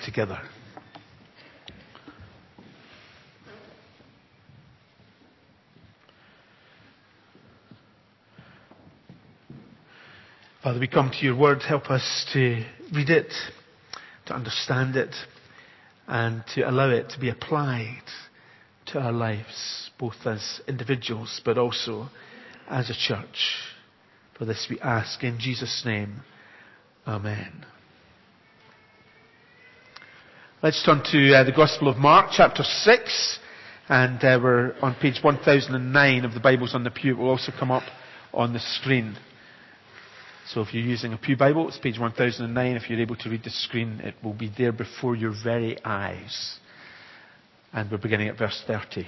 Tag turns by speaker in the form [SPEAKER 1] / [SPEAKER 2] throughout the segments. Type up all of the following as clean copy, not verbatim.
[SPEAKER 1] together. Father, we come to your word. Help us to read it, to understand it, and to allow it to be applied to our lives, both as individuals but also as a church. For this we ask in Jesus' name. Amen. Let's turn to the Gospel of Mark, chapter 6, and we're on page 1009 of the Bibles on the pew. It will also come up on the screen. So if you're using a pew Bible, it's page 1009. If you're able to read the screen, it will be there before your very eyes. And we're beginning at verse 30.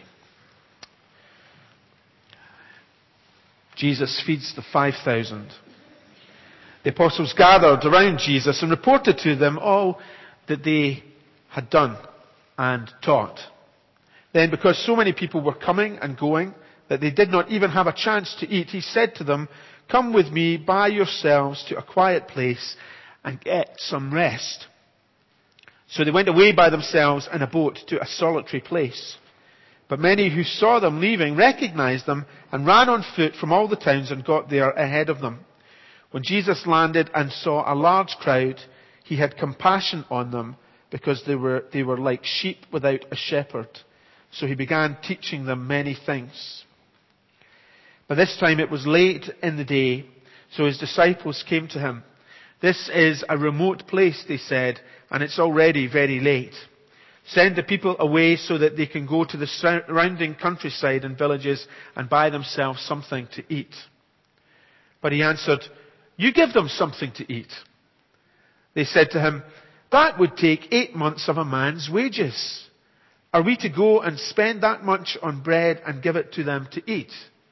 [SPEAKER 1] Jesus feeds the 5,000. The apostles gathered around Jesus and reported to them all that they had done and taught. Then, because so many people were coming and going that they did not even have a chance to eat, he said to them, "Come with me by yourselves to a quiet place and get some rest." So they went away by themselves in a boat to a solitary place. But many who saw them leaving recognized them and ran on foot from all the towns and got there ahead of them. When Jesus landed and saw a large crowd, he had compassion on them because they were like sheep without a shepherd. So he began teaching them many things. By this time it was late in the day, so his disciples came to him. "This is a remote place," they said, "and it's already very late. Send the people away so that they can go to the surrounding countryside and villages and buy themselves something to eat." But he answered, "You give them something to eat." They said to him, "That would take 8 months of a man's wages. Are we to go and spend that much on bread and give it to them to eat?"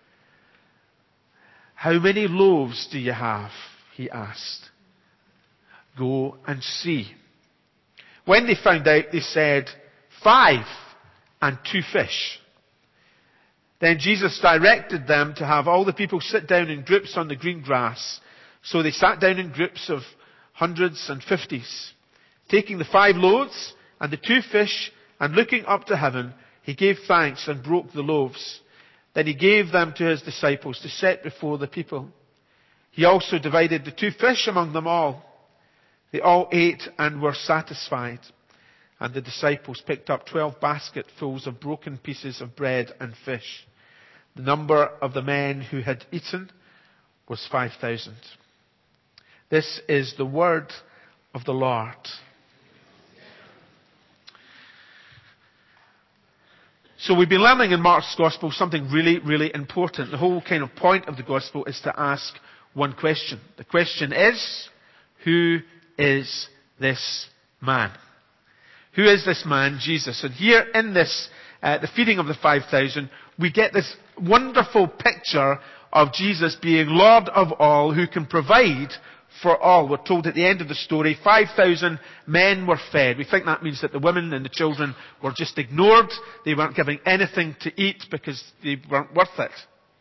[SPEAKER 1] "How many loaves do you have?" he asked. "Go and see." When they found out, they said, 5 and 2 fish. Then Jesus directed them to have all the people sit down in groups on the green grass. So they sat down in groups of hundreds and fifties. Taking the 5 loaves and the 2 fish and looking up to heaven, he gave thanks and broke the loaves. Then he gave them to his disciples to set before the people. He also divided the 2 fish among them all. They all ate and were satisfied. And the disciples picked up 12 basketfuls of broken pieces of bread and fish. The number of the men who had eaten was 5,000. This is the word of the Lord. So we've been learning in Mark's Gospel something really, really important. The whole kind of point of the Gospel is to ask one question. The question is, who is this man? Who is this man, Jesus? And here in this, the feeding of the 5,000, we get this wonderful picture of Jesus being Lord of all, who can provide for all. We're told at the end of the story, 5,000 men were fed. We think that means that the women and the children were just ignored. They weren't given anything to eat because they weren't worth it.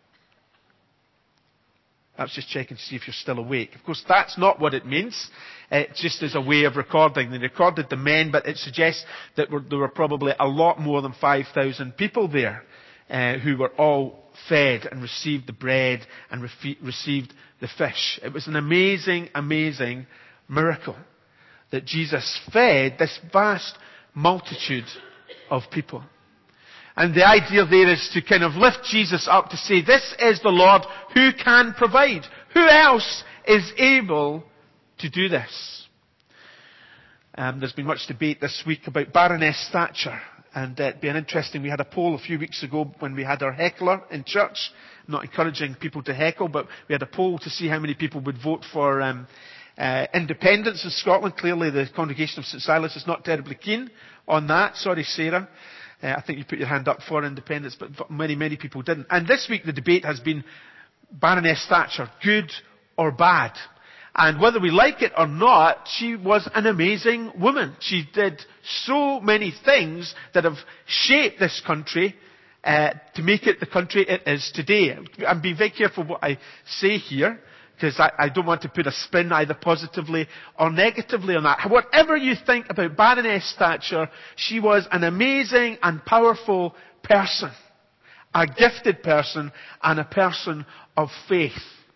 [SPEAKER 1] I was just checking to see if you're still awake. Of course, that's not what it means. It just is a way of recording. They recorded the men, but it suggests that there were probably a lot more than 5,000 people there who were all fed and received the bread and received the fish. It was an amazing, amazing miracle that Jesus fed this vast multitude of people. And the idea there is to kind of lift Jesus up to say, this is the Lord who can provide. Who else is able to do this? There's been much debate this week about Baroness Thatcher. And it'd been interesting. We had a poll a few weeks ago when we had our heckler in church. I'm not encouraging people to heckle, but we had a poll to see how many people would vote for independence in Scotland. Clearly the congregation of St Silas is not terribly keen on that. Sorry, Sarah. I think you put your hand up for independence, but many, many people didn't. And this week the debate has been Baroness Thatcher, good or bad? And whether we like it or not, she was an amazing woman. She did so many things that have shaped this country to make it the country it is today. I'm being very careful what I say here, because I don't want to put a spin either positively or negatively on that. Whatever you think about Baroness Thatcher, she was an amazing and powerful person. A gifted person and a person of faith.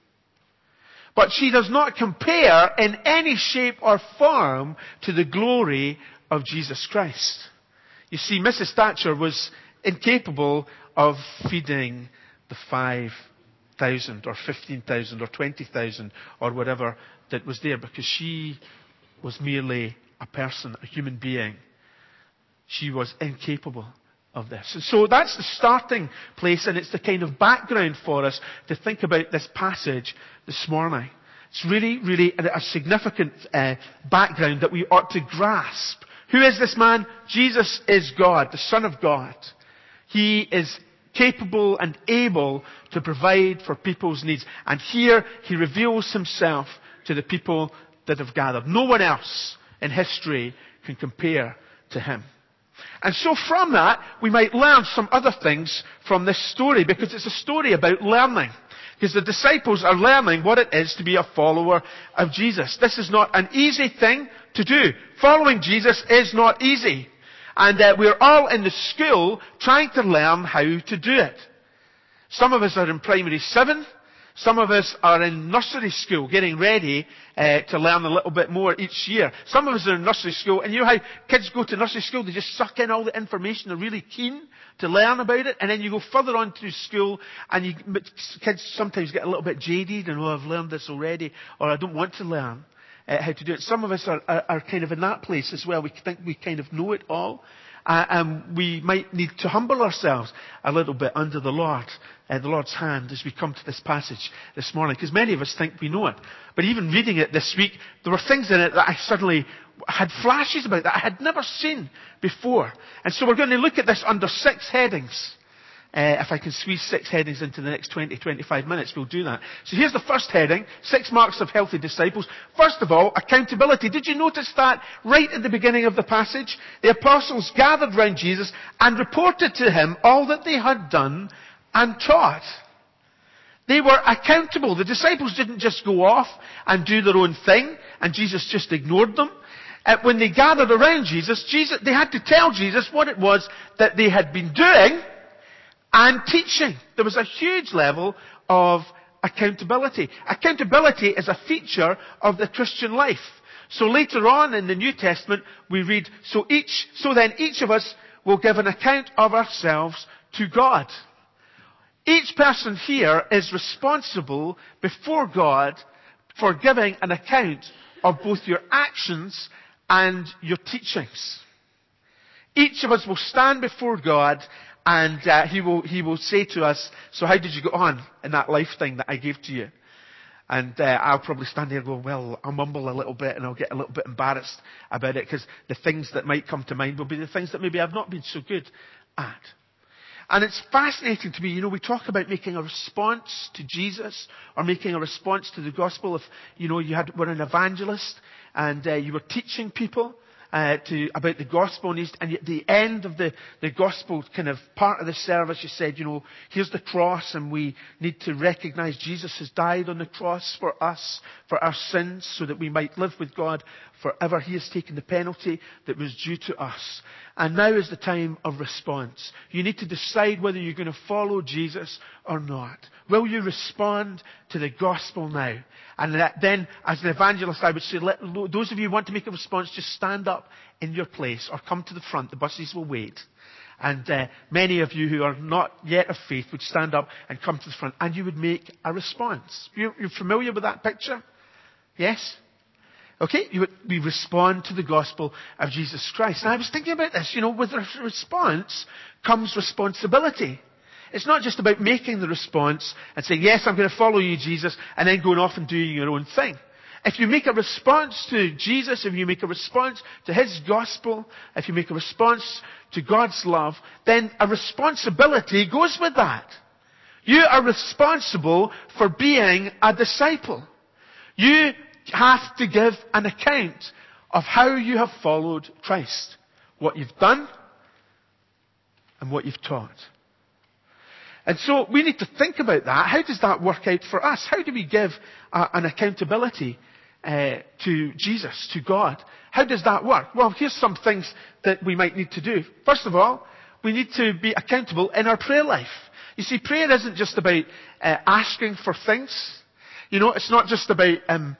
[SPEAKER 1] But she does not compare in any shape or form to the glory of Jesus Christ. You see, Mrs. Thatcher was incapable of feeding the 5,000 or 15,000 or 20,000 or whatever that was there, because she was merely a person, a human being. She was incapable of this. And so that's the starting place, and it's the kind of background for us to think about this passage this morning. It's really, really a significant background that we ought to grasp. Who is this man? Jesus is God, the Son of God. He is capable and able to provide for people's needs. And here he reveals himself to the people that have gathered. No one else in history can compare to him. And so from that, we might learn some other things from this story, because it's a story about learning. Because the disciples are learning what it is to be a follower of Jesus. This is not an easy thing to do. Following Jesus is not easy. And we're all in the school trying to learn how to do it. Some of us are in primary 7. Some of us are in nursery school, getting ready to learn a little bit more each year. Some of us are in nursery school, and you know how kids go to nursery school, they just suck in all the information, they're really keen to learn about it, and then you go further on through school, and kids sometimes get a little bit jaded, and I've learned this already, or I don't want to learn how to do it. Some of us are kind of in that place as well. We think we kind of know it all. And we might need to humble ourselves a little bit under the Lord's hand as we come to this passage this morning. Because many of us think we know it. But even reading it this week, there were things in it that I suddenly had flashes about that I had never seen before. And so we're going to look at this under 6 headings. If I can squeeze 6 headings into the next 20, 25 minutes, we'll do that. So here's the first heading, 6 marks of healthy disciples. First of all, accountability. Did you notice that right at the beginning of the passage? The apostles gathered round Jesus and reported to him all that they had done and taught. They were accountable. The disciples didn't just go off and do their own thing, and Jesus just ignored them. When they gathered around Jesus, they had to tell Jesus what it was that they had been doing and teaching. There was a huge level of accountability. Accountability is a feature of the Christian life. So later on in the New Testament, we read, so then each of us will give an account of ourselves to God. Each person here is responsible before God for giving an account of both your actions and your teachings. Each of us will stand before God, and he will say to us, so how did you go on in that life thing that I gave to you? And I'll probably stand there and go, well, I'll mumble a little bit and I'll get a little bit embarrassed about it, because the things that might come to mind will be the things that maybe I've not been so good at. And it's fascinating to me, we talk about making a response to Jesus or making a response to the gospel. If, you were an evangelist and you were teaching people about the gospel, and at the end of the gospel kind of part of the service, you said, here's the cross, and we need to recognize Jesus has died on the cross for us, for our sins, so that we might live with God forever. He has taken the penalty that was due to us. And now is the time of response. You need to decide whether you're going to follow Jesus or not. Will you respond to the gospel now? And then, as an evangelist, I would say, those of you who want to make a response, just stand up in your place or come to the front. The buses will wait. And many of you who are not yet of faith would stand up and come to the front, and you would make a response. You're familiar with that picture? Yes? Okay, we respond to the gospel of Jesus Christ. And I was thinking about this, with a response comes responsibility. It's not just about making the response and saying, yes, I'm going to follow you, Jesus, and then going off and doing your own thing. If you make a response to Jesus, if you make a response to His gospel, if you make a response to God's love, then a responsibility goes with that. You are responsible for being a disciple. You have to give an account of how you have followed Christ. What you've done and what you've taught. And so we need to think about that. How does that work out for us? How do we give an accountability to Jesus, to God? How does that work? Well, here's some things that we might need to do. First of all, we need to be accountable in our prayer life. You see, prayer isn't just about asking for things. It's not just about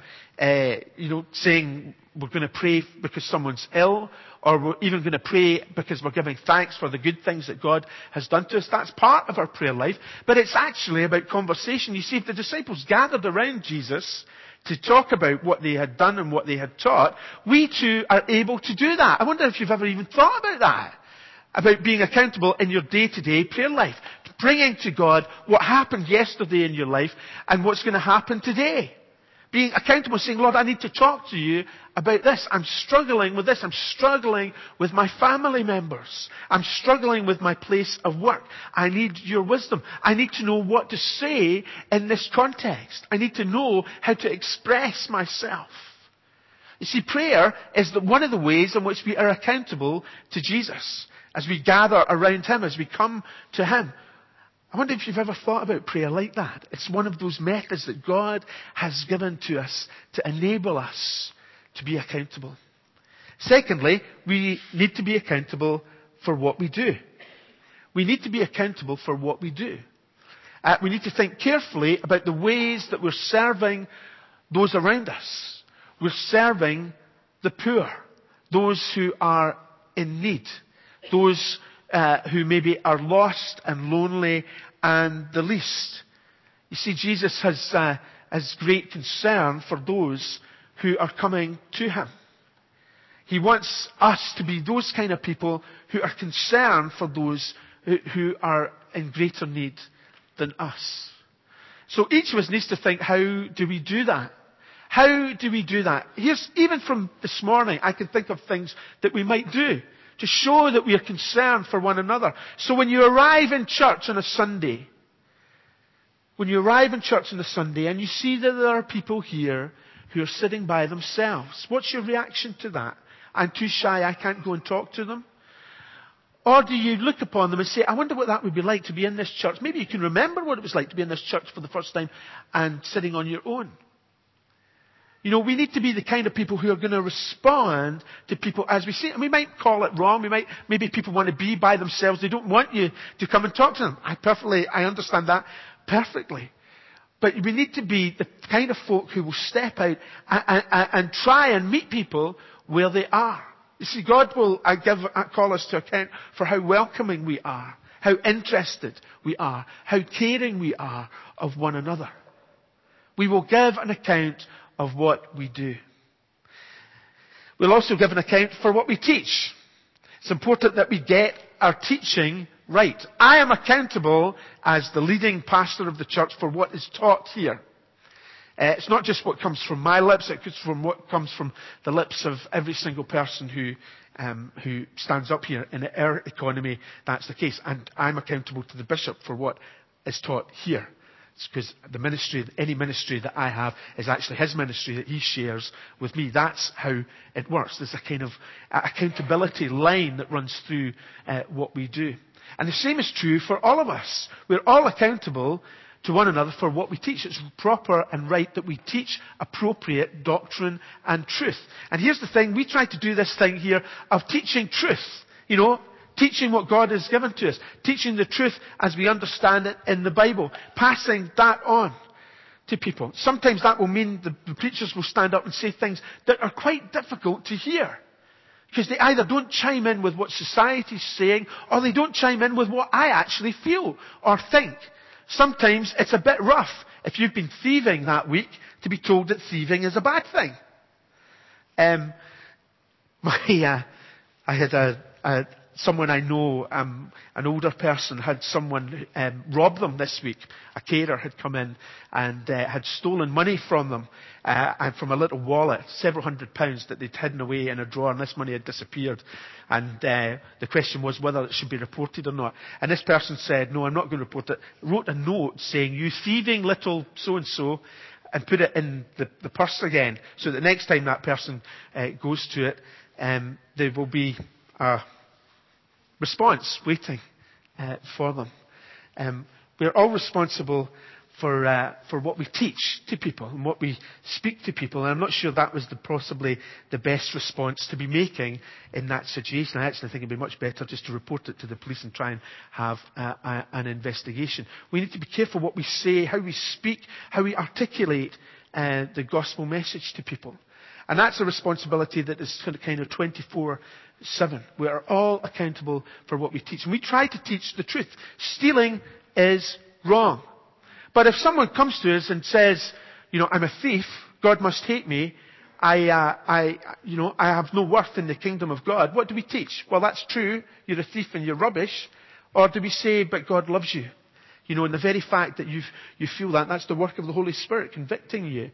[SPEAKER 1] saying we're going to pray because someone's ill, or we're even going to pray because we're giving thanks for the good things that God has done to us. That's part of our prayer life, but it's actually about conversation. You see, if the disciples gathered around Jesus to talk about what they had done and what they had taught, we too are able to do that. I wonder if you've ever even thought about that, about being accountable in your day-to-day prayer life, bringing to God what happened yesterday in your life and what's going to happen today. Being accountable, saying, Lord, I need to talk to you about this. I'm struggling with this. I'm struggling with my family members. I'm struggling with my place of work. I need your wisdom. I need to know what to say in this context. I need to know how to express myself. You see, prayer is one of the ways in which we are accountable to Jesus as we gather around Him, as we come to Him. I wonder if you've ever thought about prayer like that. It's one of those methods that God has given to us to enable us to be accountable. Secondly, we need to be accountable for what we do. We need to be accountable for what we do. We need to think carefully about the ways that we're serving those around us. We're serving the poor, those who are in need, those who maybe are lost and lonely and the least. You see, Jesus has great concern for those who are coming to Him. He wants us to be those kind of people who are concerned for those who are in greater need than us. So each of us needs to think, how do we do that? How do we do that? Even from this morning, I can think of things that we might do to show that we are concerned for one another. So when you arrive in church on a Sunday, and you see that there are people here who are sitting by themselves, what's your reaction to that? I'm too shy, I can't go and talk to them? Or do you look upon them and say, I wonder what that would be like to be in this church? Maybe you can remember what it was like to be in this church for the first time and sitting on your own. We need to be the kind of people who are going to respond to people as we see it. And we might call it wrong. Maybe people want to be by themselves. They don't want you to come and talk to them. I understand that perfectly. But we need to be the kind of folk who will step out and try and meet people where they are. You see, God will call us to account for how welcoming we are, how interested we are, how caring we are of one another. We will give an account of what we do. We'll also give an account for what we teach. It's important that we get our teaching right. I am accountable as the leading pastor of the church for what is taught here. It's not just what comes from my lips, it's from what comes from the lips of every single person who stands up here. In our economy, that's the case. And I'm accountable to the bishop for what is taught here. It's because any ministry that I have is actually his ministry that he shares with me. That's how it works. There's a kind of accountability line that runs through what we do. And the same is true for all of us. We're all accountable to one another for what we teach. It's proper and right that we teach appropriate doctrine and truth. And here's the thing, we try to do this thing here of teaching truth. Teaching what God has given to us. Teaching the truth as we understand it in the Bible. Passing that on to people. Sometimes that will mean the preachers will stand up and say things that are quite difficult to hear. Because they either don't chime in with what society's saying, or they don't chime in with what I actually feel or think. Sometimes it's a bit rough, if you've been thieving that week, to be told that thieving is a bad thing. I had someone I know, an older person, had someone rob them this week. A carer had come in and had stolen money from them, and from a little wallet, several £100s that they'd hidden away in a drawer, and this money had disappeared. And the question was whether it should be reported or not. And this person said, no, I'm not going to report it. Wrote a note saying, you thieving little so-and-so, and put it in the purse again, so that next time that person goes to it, there will be a response waiting for them. We're all responsible for what we teach to people and what we speak to people. And I'm not sure that was possibly the best response to be making in that situation. I actually think it'd be much better just to report it to the police and try and have an investigation. We need to be careful what we say, how we speak, how we articulate the gospel message to people. And that's a responsibility that is kind of 24/7. We are all accountable for what we teach. And we try to teach the truth. Stealing is wrong. But if someone comes to us and says, I'm a thief, God must hate me, I have no worth in the kingdom of God, what do we teach? Well, that's true, you're a thief and you're rubbish. Or do we say, but God loves you? And the very fact that you feel that's the work of the Holy Spirit convicting you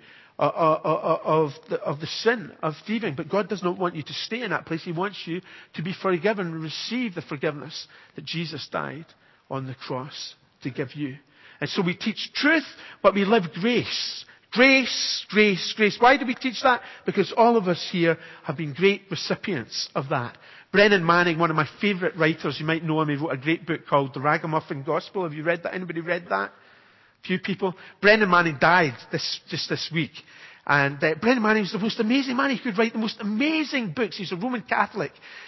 [SPEAKER 1] of the sin of thieving. But God does not want you to stay in that place. He wants you to be forgiven and receive the forgiveness that Jesus died on the cross to give you. And so we teach truth, but we live grace. Grace, grace, grace. Why do we teach that? Because all of us here have been great recipients of that. Brennan Manning, one of my favourite writers, you might know him, he wrote a great book called The Ragamuffin Gospel. Have you read that? Anybody read that? Few people. Brennan Manning died just this week. And Brennan Manning was the most amazing man. He could write the most amazing books. He's a Roman Catholic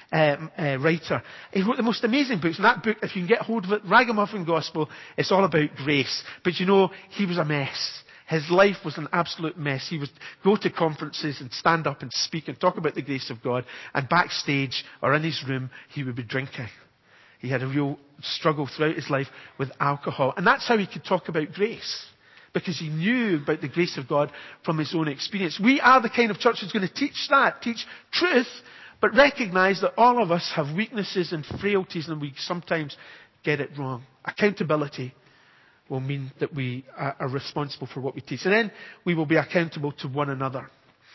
[SPEAKER 1] writer. He wrote the most amazing books. And that book, if you can get hold of it, Ragamuffin Gospel, it's all about grace. But he was a mess. His life was an absolute mess. He would go to conferences and stand up and speak and talk about the grace of God. And backstage or in his room, he would be drinking. He had a real struggle throughout his life with alcohol. And that's how he could talk about grace. Because he knew about the grace of God from his own experience. We are the kind of church that's going to teach truth, but recognize that all of us have weaknesses and frailties and we sometimes get it wrong. Accountability will mean that we are responsible for what we teach. And then we will be accountable to one another.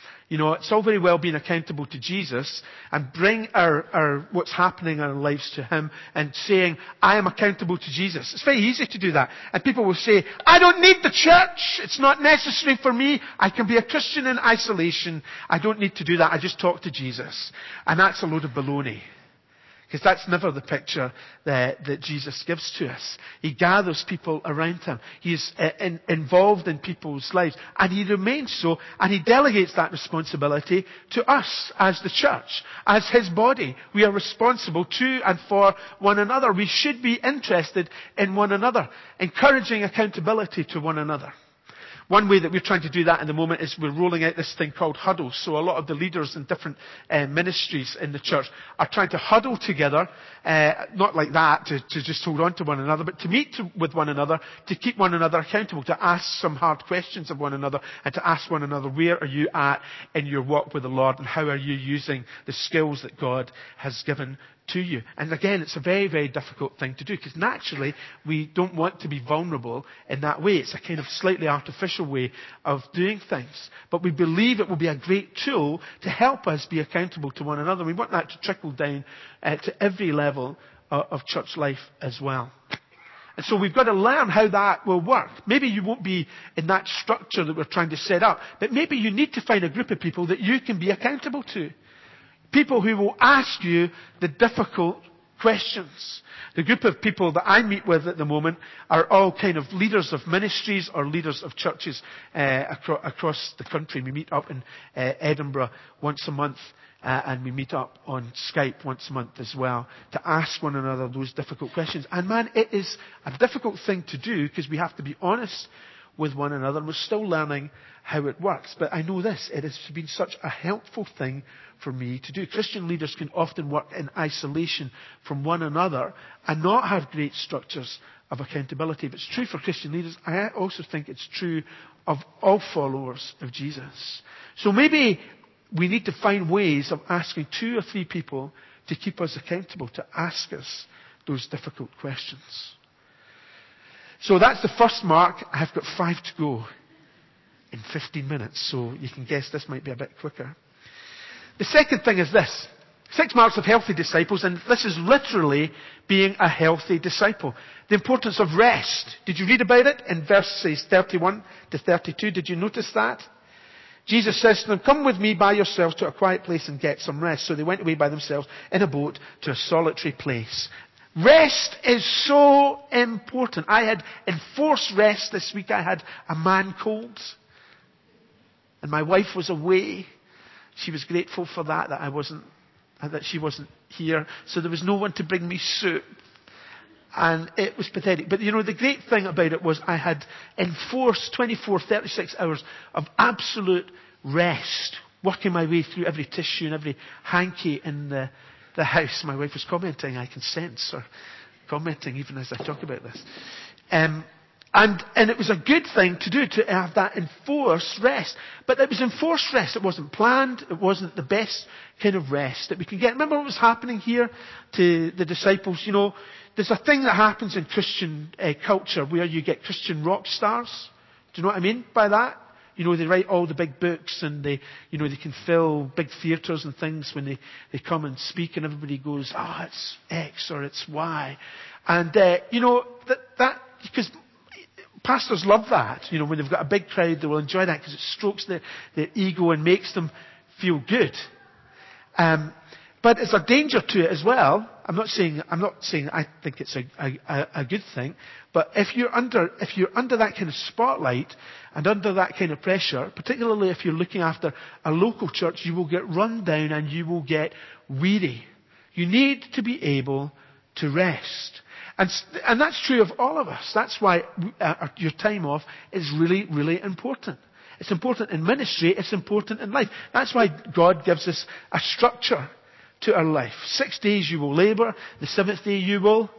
[SPEAKER 1] It's all very well being accountable to Jesus and bring our what's happening in our lives to Him and saying, I am accountable to Jesus. It's very easy to do that. And people will say, I don't need the church. It's not necessary for me. I can be a Christian in isolation. I don't need to do that. I just talk to Jesus. And that's a load of baloney. Because that's never the picture that Jesus gives to us. He gathers people around Him. He is involved in people's lives. And He remains so. And He delegates that responsibility to us as the church. As His body. We are responsible to and for one another. We should be interested in one another. Encouraging accountability to one another. One way that we're trying to do that in the moment is we're rolling out this thing called huddles. So a lot of the leaders in different ministries in the church are trying to huddle together, not like that, to just hold on to one another, but to meet with one another, to keep one another accountable, to ask some hard questions of one another, and to ask one another, where are you at in your walk with the Lord, and how are you using the skills that God has given to you. And again, it's a very, very difficult thing to do because naturally we don't want to be vulnerable in that way. It's a kind of slightly artificial way of doing things. But we believe it will be a great tool to help us be accountable to one another. We want that to trickle down to every level of church life as well. And so we've got to learn how that will work. Maybe you won't be in that structure that we're trying to set up, but maybe you need to find a group of people that you can be accountable to. People who will ask you the difficult questions. The group of people that I meet with at the moment are all kind of leaders of ministries or leaders of churches across the country. We meet up in Edinburgh once a month and we meet up on Skype once a month as well to ask one another those difficult questions. And man, it is a difficult thing to do because we have to be honest with one another. We're still learning how it works. But I know this, it has been such a helpful thing for me to do. Christian leaders can often work in isolation from one another and not have great structures of accountability. But it's true for Christian leaders. I also think it's true of all followers of Jesus. So maybe we need to find ways of asking 2 or 3 people to keep us accountable, to ask us those difficult questions. So that's the first mark. I've got 5 to go in 15 minutes. So you can guess this might be a bit quicker. The second thing is this. 6 marks of healthy disciples, and this is literally being a healthy disciple. The importance of rest. Did you read about it in verses 31 to 32? Did you notice that? Jesus says to them, come with me by yourselves to a quiet place and get some rest. So they went away by themselves in a boat to a solitary place. Rest is so important. I had enforced rest this week. I had a man cold. And my wife was away. She was grateful for that she wasn't here. So there was no one to bring me soup. And it was pathetic. But the great thing about it was I had enforced 24, 36 hours of absolute rest, working my way through every tissue and every hanky in the house. My wife was commenting. I can sense her commenting even as I talk about this. And it was a good thing to do, to have that enforced rest. But it was enforced rest. It wasn't planned. It wasn't the best kind of rest that we can get. Remember what was happening here to the disciples? There's a thing that happens in Christian culture where you get Christian rock stars. Do you know what I mean by that? They write all the big books and they can fill big theatres and things when they come and speak, and everybody goes, it's X or it's Y. And, that because pastors love that. When they've got a big crowd, they will enjoy that because it strokes their ego and makes them feel good. But there's a danger to it as well. I'm not saying I think it's a good thing, but if you're under that kind of spotlight and under that kind of pressure, particularly if you're looking after a local church, you will get run down and you will get weary. You need to be able to rest. And that's true of all of us. That's why your time off is really, really important. It's important in ministry. It's important in life. That's why God gives us a structure to our life. 6 days you will labour. The 7th day you will.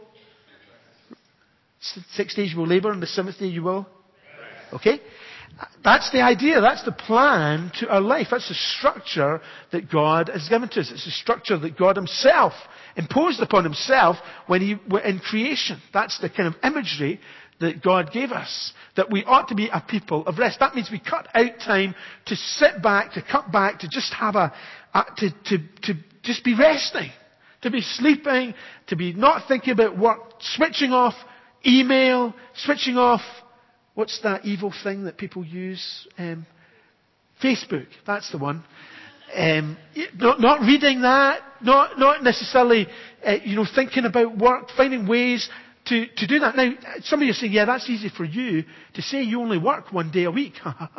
[SPEAKER 1] 6 days you will labour, and the 7th day you will. Okay? That's the idea. That's the plan to our life. That's the structure that God has given to us. It's the structure that God Himself imposed upon Himself in creation. That's the kind of imagery that God gave us. That we ought to be a people of rest. That means we cut out time to sit back, to cut back, to just have to just be resting. To be sleeping, to be not thinking about work, switching off email, switching off, what's that evil thing that people use? Facebook, that's the one. Not reading that, not necessarily, thinking about work, finding ways to do that. Now, some of you are saying, yeah, that's easy for you to say. You only work 1 day a week.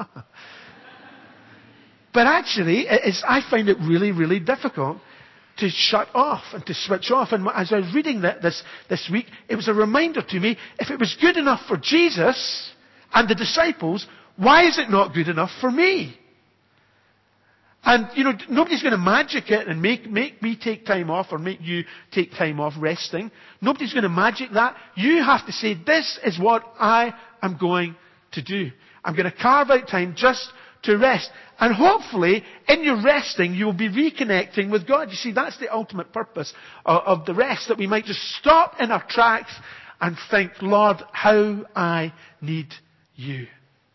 [SPEAKER 1] But actually, I find it really, really difficult to shut off and to switch off. And as I was reading this week, it was a reminder to me, if it was good enough for Jesus and the disciples, why is it not good enough for me? And, nobody's going to magic it and make me take time off or make you take time off resting. Nobody's going to magic that. You have to say, this is what I am going to do. I'm going to carve out time just to rest. And hopefully, in your resting, you will be reconnecting with God. You see, that's the ultimate purpose of the rest, that we might just stop in our tracks and think, Lord, how I need you.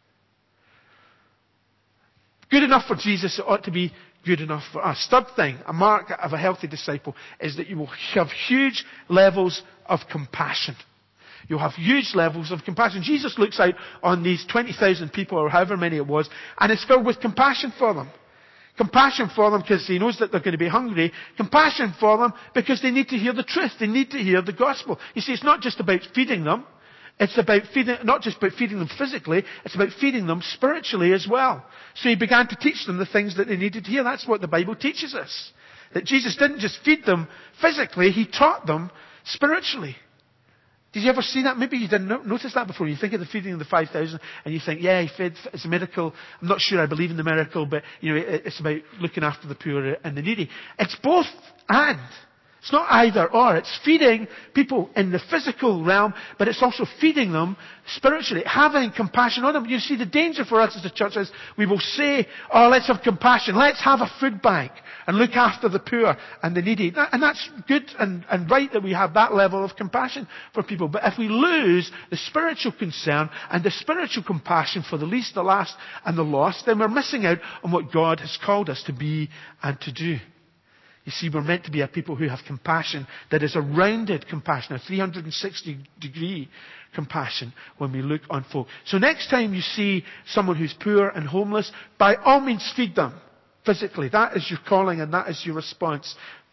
[SPEAKER 1] Good enough for Jesus, it ought to be good enough for us. Third thing, a mark of a healthy disciple, is that you will have huge levels of compassion. You'll have huge levels of compassion. Jesus looks out on these 20,000 people, or however many it was, and is filled with compassion for them. Compassion for them because He knows that they're going to be hungry. Compassion for them because they need to hear the truth. They need to hear the gospel. You see, it's not just about feeding them. It's about not just about feeding them physically, it's about feeding them spiritually as well. So He began to teach them the things that they needed to hear. That's what the Bible teaches us. That Jesus didn't just feed them physically, He taught them spiritually. Did you ever see that? Maybe you didn't notice that before. You think of the feeding of the 5,000 and you think, yeah, He fed, it's a miracle. I'm not sure I believe in the miracle, but it's about looking after the poor and the needy. It's both and. It's not either or. It's feeding people in the physical realm, but it's also feeding them spiritually, having compassion on them. You see, the danger for us as a church is we will say, oh, let's have compassion. Let's have a food bank and look after the poor and the needy. And that's good and right that we have that level of compassion for people. But if we lose the spiritual concern and the spiritual compassion for the least, the last, and the lost, then we're missing out on what God has called us to be and to do. You see, we're meant to be a people who have compassion that is a rounded compassion, a 360-degree compassion when we look on folk. So next time you see someone who's poor and homeless, by all means feed them physically. That is your calling and that is your response.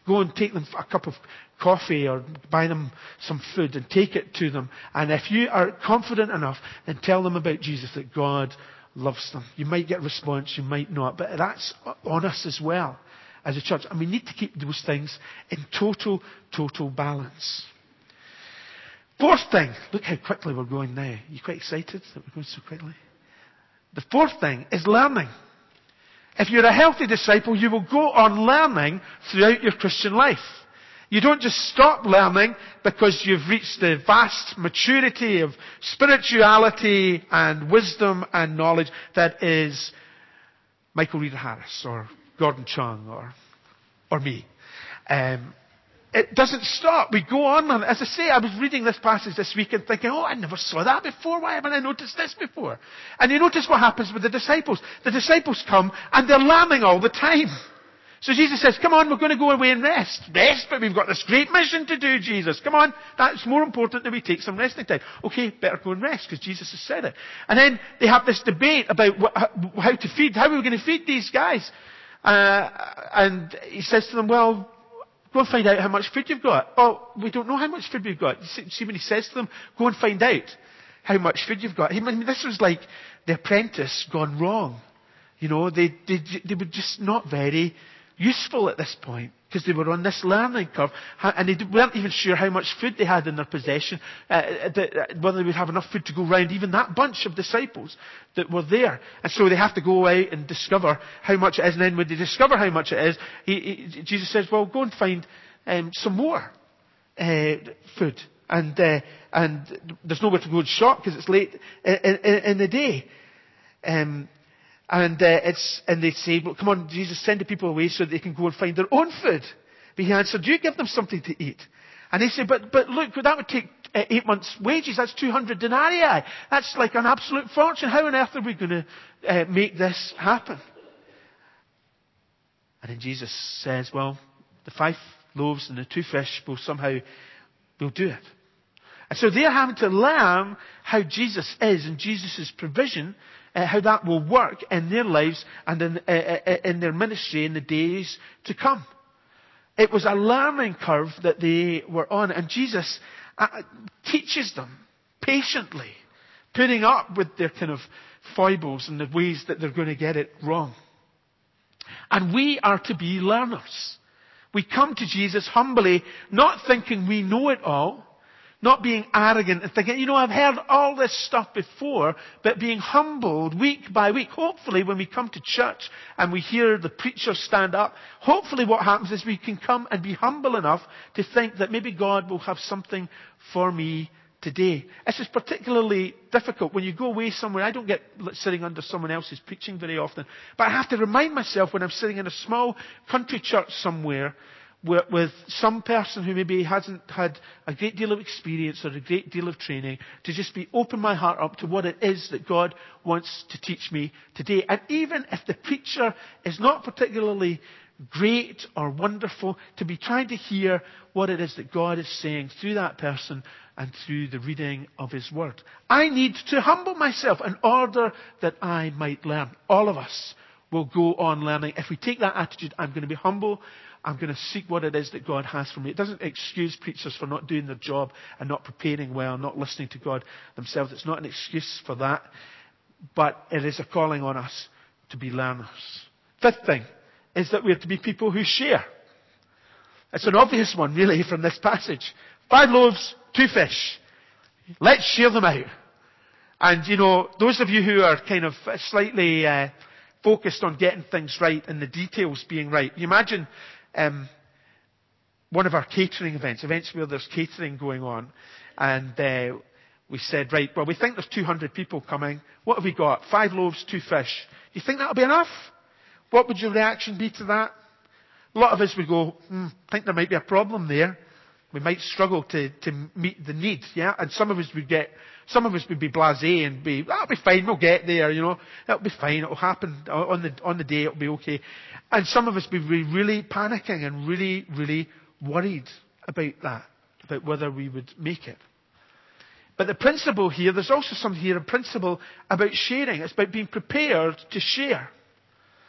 [SPEAKER 1] Go and take them a cup of coffee or buy them some food and take it to them. And if you are confident enough, then tell them about Jesus, that God loves them. You might get a response, you might not, but that's on us as well as a church. And we need to keep those things in total balance. Fourth thing, look how quickly we're going now. Are you quite excited that we're going so quickly? The fourth thing is learning. If you're a healthy disciple, you will go on learning throughout your Christian life. You don't just stop learning because you've reached the vast maturity of spirituality and wisdom and knowledge that is Michael Reeder Harris or Gordon Chung or me. It doesn't stop. We go on. And as I say, I was reading this passage this week and thinking, I never saw that before. Why haven't I noticed this before? And you notice what happens with the disciples. The disciples come and they're learning all the time. So Jesus says, come on, we're going to go away and rest. Rest, but we've got this great mission to do, Jesus. Come on, that's more important than we take some resting time. Okay, better go and rest because Jesus has said it. And then they have this debate about how to feed. How are we going to feed these guys? And he says to them, well, go and find out how much food you've got. Oh, we don't know how much food we've got. See when he says to them, go and find out how much food you've got. I mean, this was like The Apprentice gone wrong. You know, they were just not very useful at this point because they were on this learning curve and they weren't even sure how much food they had in their possession, whether they would have enough food to go round even that bunch of disciples that were there. And so they have to go out and discover how much it is. And then when they discover how much it is, Jesus says, well, go and find some more food. And there's nowhere to go and shop because it's late in the day. And they say, well, come on, Jesus, send the people away so they can go and find their own food. But he answered, you give them something to eat. And they say, but look, that would take 8 months' wages. That's 200 denarii. That's like an absolute fortune. How on earth are we going to make this happen? And then Jesus says, well, the 5 loaves and the 2 fish will do it. And so they're having to learn how Jesus is and Jesus' provision, how that will work in their lives and in their ministry in the days to come. It was a learning curve that they were on, and Jesus teaches them patiently, putting up with their kind of foibles and the ways that they're going to get it wrong. And we are to be learners. We come to Jesus humbly, not thinking we know it all, not being arrogant and thinking, I've heard all this stuff before, but being humbled week by week. Hopefully when we come to church and we hear the preacher stand up, hopefully what happens is we can come and be humble enough to think that maybe God will have something for me today. This is particularly difficult when you go away somewhere. I don't get sitting under someone else's preaching very often, but I have to remind myself when I'm sitting in a small country church somewhere with some person who maybe hasn't had a great deal of experience or a great deal of training, to just open my heart up to what it is that God wants to teach me today. And even if the preacher is not particularly great or wonderful, to be trying to hear what it is that God is saying through that person and through the reading of His Word. I need to humble myself in order that I might learn. All of us will go on learning. If we take that attitude, I'm going to be humble, I'm going to seek what it is that God has for me. It doesn't excuse preachers for not doing their job and not preparing well, not listening to God themselves. It's not an excuse for that. But it is a calling on us to be learners. Fifth thing is that we are to be people who share. It's an obvious one, really, from this passage. 5 loaves, 2 fish. Let's share them out. And, those of you who are kind of slightly focused on getting things right and the details being right, you imagine one of our catering events where there's catering going on, and we said, right, well, we think there's 200 people coming. What have we got? 5 loaves, 2 fish. Do you think that'll be enough? What would your reaction be to that? A lot of us would go, I think there might be a problem there. We might struggle to meet the need, yeah? And some of us would be blasé and be, that'll be fine, we'll get there, That'll be fine, it'll happen on the day, it'll be okay. And some of us would be really panicking and really, really worried about that, about whether we would make it. But the principle here, there's also a principle about sharing. It's about being prepared to share.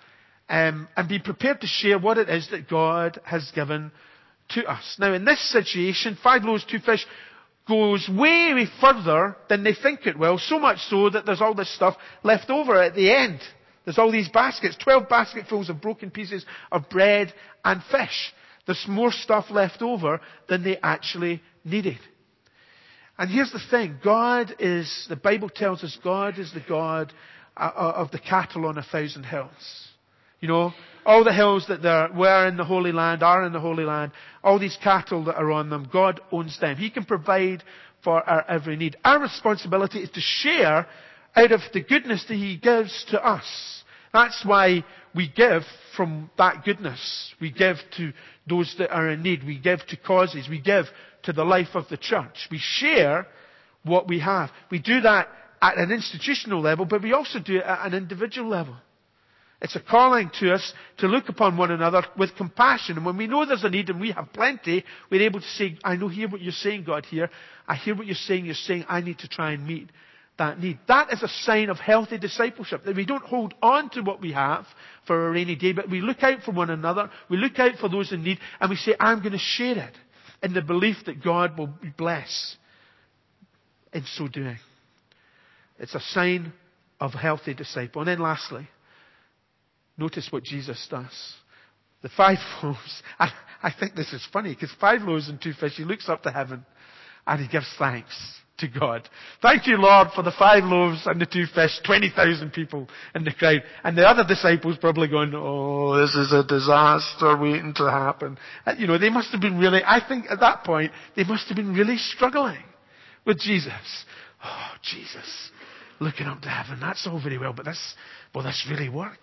[SPEAKER 1] and be prepared to share what it is that God has given to us. Now, in this situation, 5 loaves, 2 fish goes way, way further than they think it will, so much so that there's all this stuff left over at the end. There's all these baskets, 12 basketfuls of broken pieces of bread and fish. There's more stuff left over than they actually needed. And here's the thing. The Bible tells us God is the God of the cattle on 1,000 hills. You know, all the hills that there were in the Holy Land, are in the Holy Land, all these cattle that are on them, God owns them. He can provide for our every need. Our responsibility is to share out of the goodness that He gives to us. That's why we give from that goodness. We give to those that are in need. We give to causes. We give to the life of the church. We share what we have. We do that at an institutional level, but we also do it at an individual level. It's a calling to us to look upon one another with compassion. And when we know there's a need and we have plenty, we're able to say, I hear what you're saying, God, here. I hear what you're saying. You're saying I need to try and meet that need. That is a sign of healthy discipleship. That we don't hold on to what we have for a rainy day, but we look out for one another. We look out for those in need, and we say, I'm going to share it in the belief that God will bless in so doing. It's a sign of a healthy disciple. And then lastly, notice what Jesus does. The 5 loaves. I think this is funny because 5 loaves and 2 fish, He looks up to heaven and He gives thanks to God. Thank you, Lord, for the 5 loaves and the 2 fish, 20,000 people in the crowd. And the other disciples probably going, oh, this is a disaster waiting to happen. You know, they must have been really, I think at that point, they must have been really struggling with Jesus. Oh, Jesus, looking up to heaven, that's all very well, but that's really work.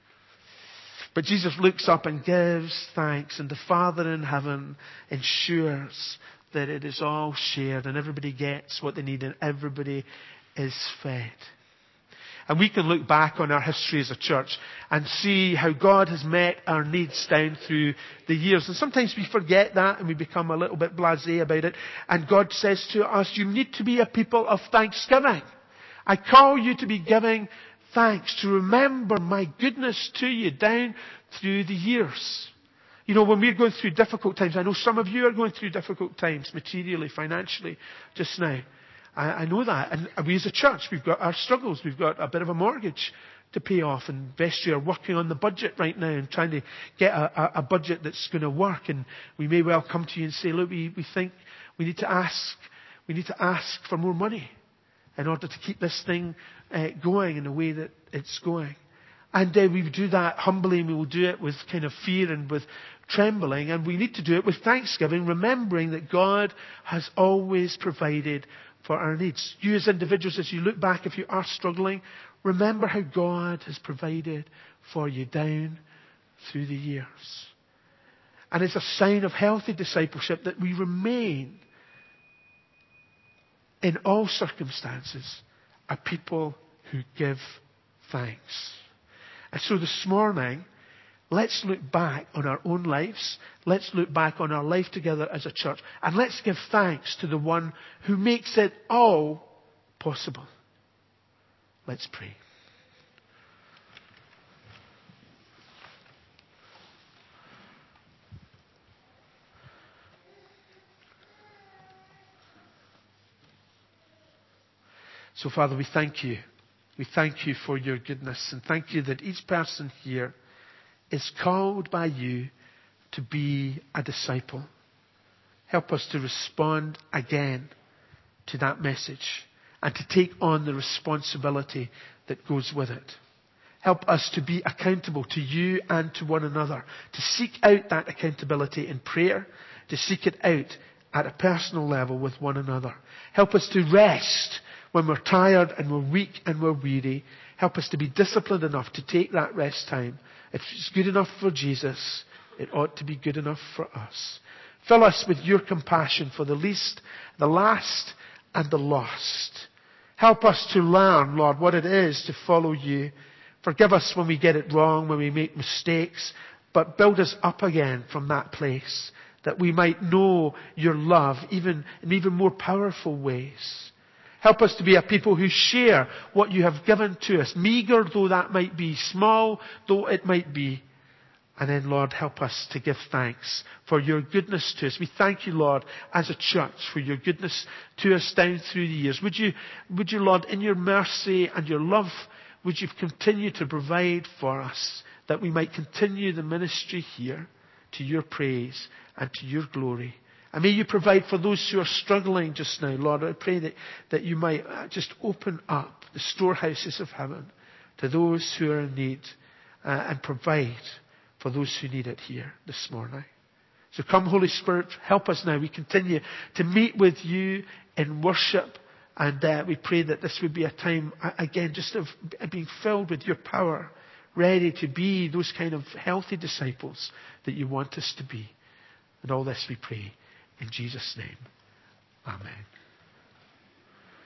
[SPEAKER 1] But Jesus looks up and gives thanks, and the Father in heaven ensures that it is all shared and everybody gets what they need and everybody is fed. And we can look back on our history as a church and see how God has met our needs down through the years. And sometimes we forget that and we become a little bit blasé about it. And God says to us, you need to be a people of thanksgiving. I call you to be giving thanks, to remember my goodness to you down through the years. You know, when we're going through difficult times, I know some of you are going through difficult times, materially, financially, just now. I know that. And we as a church, we've got our struggles. We've got a bit of a mortgage to pay off. And Vestry are working on the budget right now and trying to get a budget that's going to work. And we may well come to you and say, look, we think we need to ask for more money in order to keep this thing going in the way that it's going. And we do that humbly, and we will do it with kind of fear and with trembling. And we need to do it with thanksgiving, remembering that God has always provided for our needs. You as individuals, as you look back, if you are struggling, remember how God has provided for you down through the years. And it's a sign of healthy discipleship that we remain in all circumstances a people who give thanks. And so this morning, let's look back on our own lives. Let's look back on our life together as a church. And let's give thanks to the one who makes it all possible. Let's pray. So, Father, we thank you. We thank you for your goodness, and thank you that each person here is called by you to be a disciple. Help us to respond again to that message and to take on the responsibility that goes with it. Help us to be accountable to you and to one another, to seek out that accountability in prayer, to seek it out at a personal level with one another. Help us to rest when we're tired and we're weak and we're weary. Help us to be disciplined enough to take that rest time. If it's good enough for Jesus, it ought to be good enough for us. Fill us with your compassion for the least, the last, and the lost. Help us to learn, Lord, what it is to follow you. Forgive us when we get it wrong, when we make mistakes, but build us up again from that place, that we might know your love even in even more powerful ways. Help us to be a people who share what you have given to us, meager though that might be, small though it might be. And then, Lord, help us to give thanks for your goodness to us. We thank you, Lord, as a church, for your goodness to us down through the years. Would you, Lord, in your mercy and your love, would you continue to provide for us that we might continue the ministry here to your praise and to your glory. And may you provide for those who are struggling just now, Lord. I pray that you might just open up the storehouses of heaven to those who are in need and provide for those who need it here this morning. So come, Holy Spirit, help us now. We continue to meet with you in worship. And we pray that this would be a time, again, just of being filled with your power, ready to be those kind of healthy disciples that you want us to be. And all this we pray in Jesus' name. Amen.